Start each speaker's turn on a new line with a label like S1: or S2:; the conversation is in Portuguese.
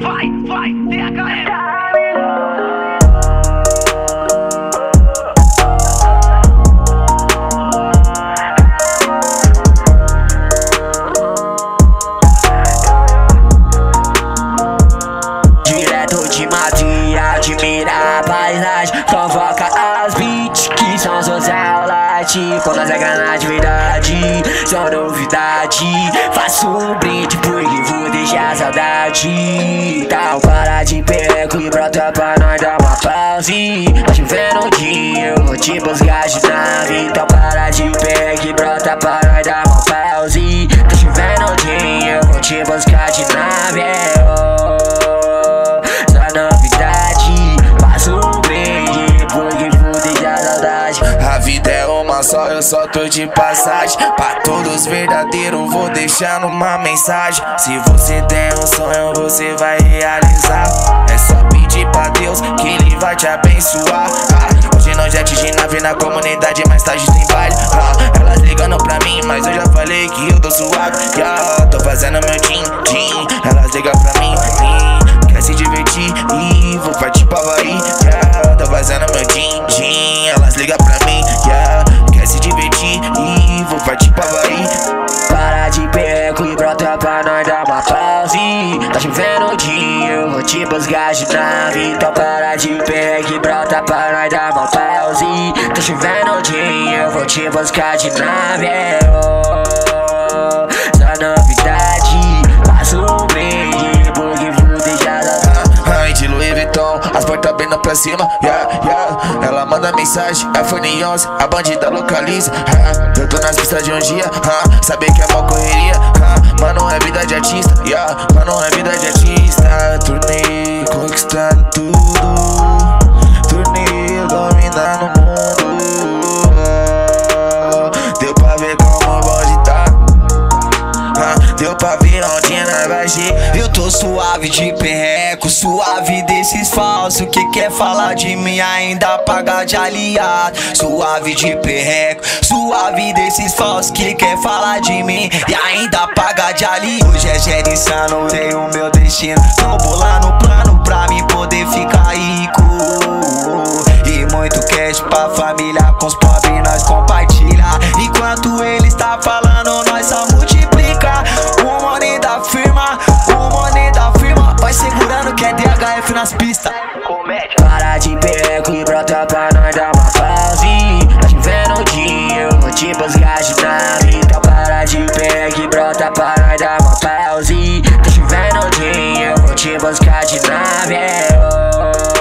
S1: vai, THM.
S2: Direto de Madrid, admira a paisagem, convoca as beats que são social light. Com nós é granade, verdade, só novidade. Faço um brinde porque vou deixar saudade. Então para de perco e brota pra nós dar uma pause. Tá chovendo um dia, eu vou te buscar de nave. Então para de perco e brota pra nós dar uma pause. Tá chovendo um dia, eu vou te buscar de nave. Novidade, faço um brinde porque vou deixar saudade.
S3: A vida é uma só, eu só tô de passagem. Pra todos verdadeiros vou deixando uma mensagem. Se você tem um sonho, você vai realizar. É só pedir pra Deus que Ele vai te abençoar. Hoje não jet de nave na comunidade, mais tarde tem baile. Elas ligando pra mim, mas eu já falei que eu tô suave. Tô fazendo meu din-din, elas ligam pra mim. Quer se divertir e vou partir pra Havaí. Tô fazendo meu din-din, elas ligam pra mim. Quer se divertir e vou partir pra Havaí.
S2: Para de perco e brota pra nós dar uma pause. Tá chovendo um dia, eu vou te buscar de nave. Então para de perco e brota pra nós dar uma pause. Tá chovendo um dia, eu vou te buscar de nave. Só novidade, faço um brinde porque vou deixar saudade.
S3: De Louis Vuitton, as portas abrindo pra cima. Ela manda mensagem, iPhone 11, a bandida localiza. Eu tô nas pistas de um dia, saber que é mó correria. Mano, é vida de artista, mano, é vida de artista. Turnê, conquistando tudo. Turnê, dominando o mundo. Deu pra ver como o bonde tá. Deu pra ver onde nós vai chegar.
S4: Eu tô suave de perreco, suave desses falsos que quer falar de mim ainda paga de aliado. Suave de perreco, suave desses falsos que quer falar de mim e ainda paga de aliado. Hoje é Gera insano, sei o meu destino. Tô bolando plano pra mim poder ficar rico. E muito cash pra família, com os pobres nós compartilha. Enquanto ele está falando, nós só multiplica. O money da firma, vai segurando que é DHF nas pistas.
S2: Para de perco e brota pra nós dar uma pause. Tá chovendo um dia, eu vou te buscar de nave. Então para de perco e brota pra nós dar uma pause. Tá chovendo um dia, eu vou te buscar de nave.